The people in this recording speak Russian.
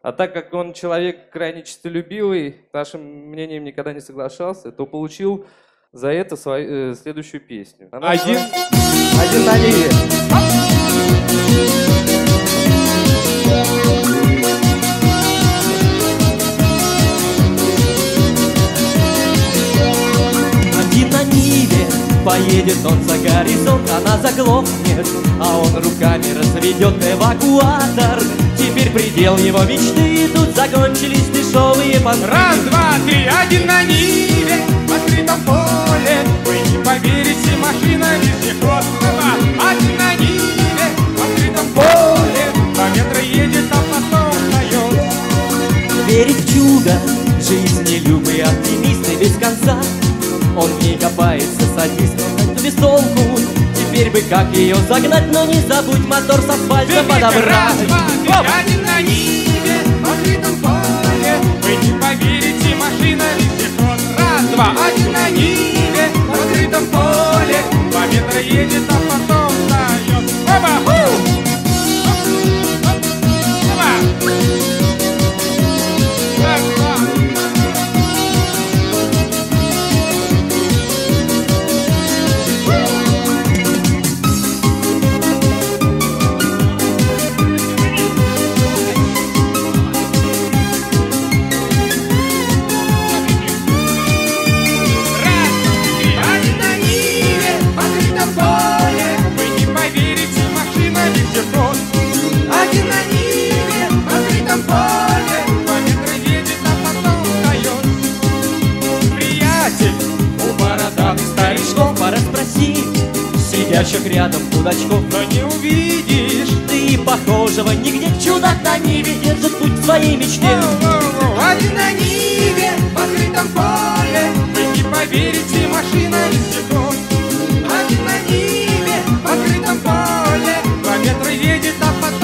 А так как он человек крайне честолюбивый, с нашим мнением никогда не соглашался, то получил за это следующую песню. Один на Ниве. Один на Ниве поедет он за горизонт, она заглохнет, а он руками разведет эвакуатор. Теперь предел его мечты, тут закончились дешевые понты. Раз, два, три, один на Ниве, в открытом поле. Вы не поверите, машина вездеход. Один на Ниве, в открытом поле. 2 метра едет, а потом встает. Верит в чудо, жизни любый оптимист и без конца. Он в ней копается, садист, но без толку. Теперь бы как ее загнать, но не забудь мотор с асфальта подобрать. Раз, два, три, один на Ниве, в открытом поле. Вы не поверите, машина вездеход. Раз, два, один на Ниве, в открытом поле. 2 метра едет, а потом встает. Оба! Оба! Раз, два. Один на Ниве, в открытом поле. 2 метра едет, а потом встает. Приятель, у бородатых старичков Пора спросить сидящих рядом мудачков. но не увидишь. Ты похожего нигде, чудак на Ниве держит путь к своей мечте. Один на Ниве, в открытом поле. Вы не поверите, машина вездеход. Один на Ниве, в открытом поле. 2 метра едет, а потом